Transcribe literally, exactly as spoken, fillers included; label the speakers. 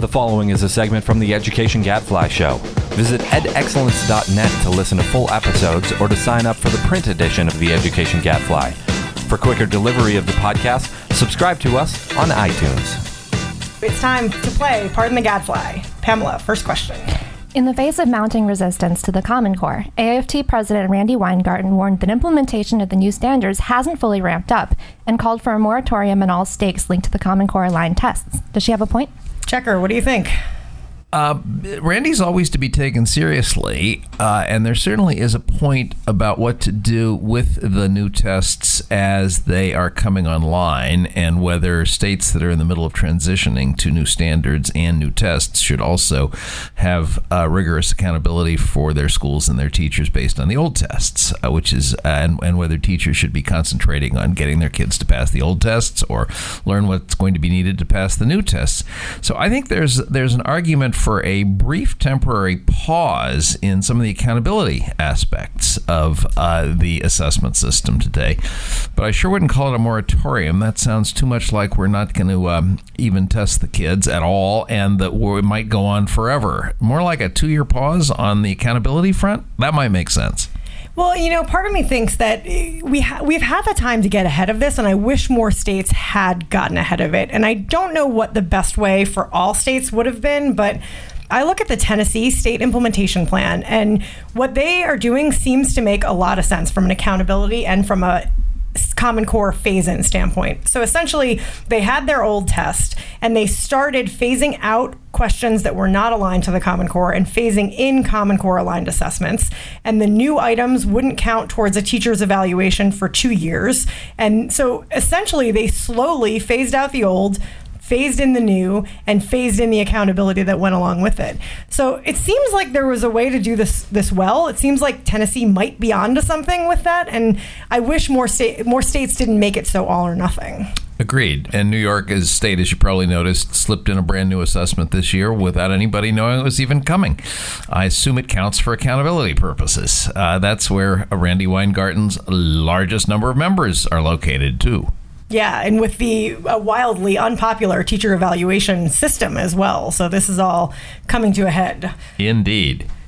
Speaker 1: following is a segment from the Education Gadfly Show. Visit ed excellence dot net to listen to full episodes or to sign up for the print edition of the Education Gadfly. For quicker delivery of the podcast, subscribe to us on iTunes.
Speaker 2: It's time to play Pardon the Gadfly. Pamela, first question.
Speaker 3: In the face of mounting resistance to the Common Core, A F T President Randi Weingarten warned that implementation of the new standards hasn't fully ramped up and called for a moratorium on all stakes linked to the Common Core aligned tests. Does she have a point?
Speaker 2: Checker, what do you think?
Speaker 4: Uh, Randy's always to be taken seriously, uh, and there certainly is a point about what to do with the new tests as they are coming online, and whether states that are in the middle of transitioning to new standards and new tests should also have uh, rigorous accountability for their schools and their teachers based on the old tests, uh, which is uh, and, and whether teachers should be concentrating on getting their kids to pass the old tests or learn what's going to be needed to pass the new tests. So I think there's there's an argument for a brief temporary pause in some of the accountability aspects of uh, the assessment system today. But I sure wouldn't call it a moratorium. That sounds too much like we're not going to um, even test the kids at all, and that we might go on forever. More like a two-year pause on the accountability front. That might make sense.
Speaker 2: Well, you know, part of me thinks that we ha- we've had the time to get ahead of this, and I wish more states had gotten ahead of it. And I don't know what the best way for all states would have been, but I look at the Tennessee State Implementation Plan, and what they are doing seems to make a lot of sense from an accountability and from a Common Core phase-in standpoint. So essentially, they had their old test, and they started phasing out questions that were not aligned to the Common Core and phasing in Common Core aligned assessments. And the new items wouldn't count towards a teacher's evaluation for two years. And so essentially, they slowly phased out the old, phased in the new, and phased in the accountability that went along with it. So it seems like there was a way to do this this well. It seems like Tennessee might be onto something with that, and I wish more state more states didn't make it so all or nothing.
Speaker 4: Agreed. And New York, as state, as you probably noticed, slipped in a brand new assessment this year without anybody knowing it was even coming. I assume it counts for accountability purposes. Uh, that's where Randi Weingarten's largest number of members are located, too.
Speaker 2: Yeah, and with the uh, wildly unpopular teacher evaluation system as well. So this is all coming to a head.
Speaker 4: Indeed.